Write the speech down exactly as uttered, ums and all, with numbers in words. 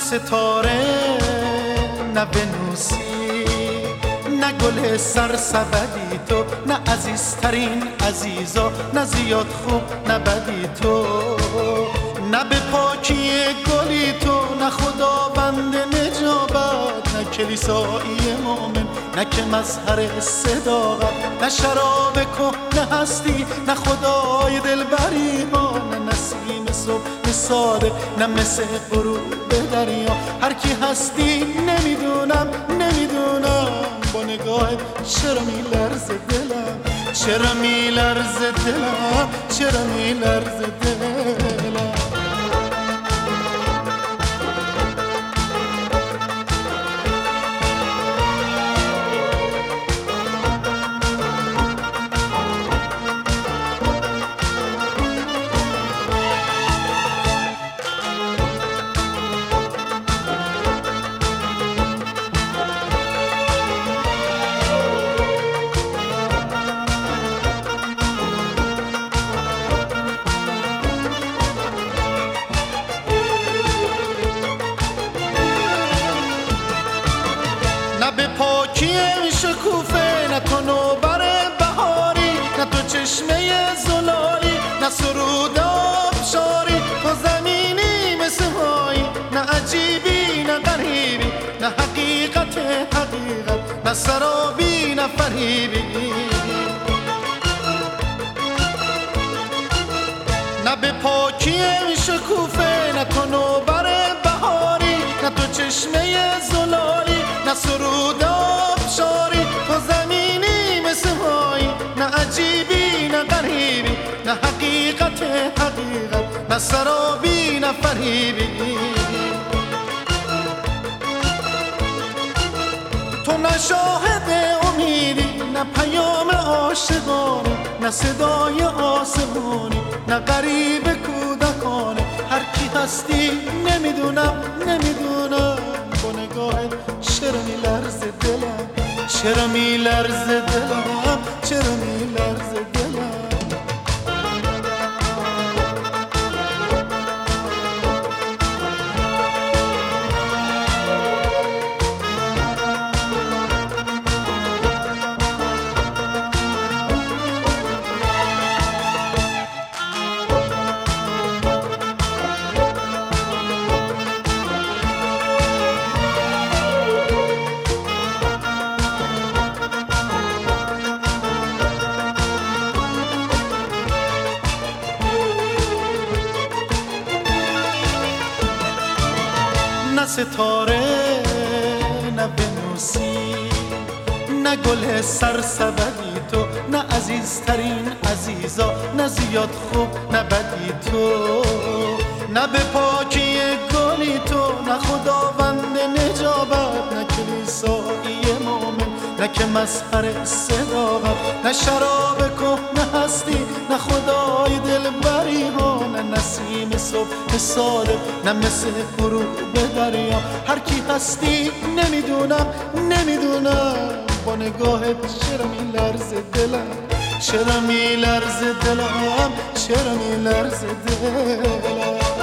ستاره نه ونوسی، نه گل سرسبدی تو، نه عزیزترین عزیزا، نه زیاد خوب نه بدی تو، نه به پاکی گلی تو، نه خداوند نجابت، نه کلیسایی مومن، نه که مظهر صداقت، نه شراب کهنه هستی، نه خدای دلبری ها، نه نسیم صبح صادق، نه مثل غروب دریا. هر کی هستی نمیدونم نمیدونم، با نگاهت چرا میلرزه دلم، چرا میلرزه دلم، چرا میلرزه دلم. نه به پاکی شکوفه، نه تو نوبر بهاری، نه تو چشمه زلالی، نه سرود آبشاری. تو زمینی مثل مایی، نه عجیبی نه غریبی، نه حقیقت حقیقت، نه سرابی نه فریبی. نه به پاکی شکوفه، نه تو نوبر بهاری، نه تو چشمه زلالی، نه سرود آبشاری. تو زمینی مثل مایی، نه عجیبی نه غریبی، نه حقیقت حقیقت، نه سرابی نه فریبی. تو نه شاهد امیدی، نه پیام عاشقانه، نه صدای آسمانی، نه غریب کودکانه. هر کی هستی نمیدونم نمیدونم، با نگاهت چرا میلرزه دلم، چرا میلرزه دلم، چرا میلرزه دلم. نه ستاره نه ونوسی، نه گل سرسبدی تو، نه عزیزترین عزیزا، نه زیاد خوب نه بدی تو، نه به پاکی گلی تو، نه خداوند نجابت، نه کلیسایی مومن، نه که مظهر صداقت، نه شراب کهنه هستی، نه خدای دلبری ها، نه نسیم صبح صادق، نه مثل غروب دریا. هر کی هستی نمیدونم نمیدونم، با نگاهت چرا میلرزه دلم، چرا میلرزه دلم، چرا میلرزه دلم.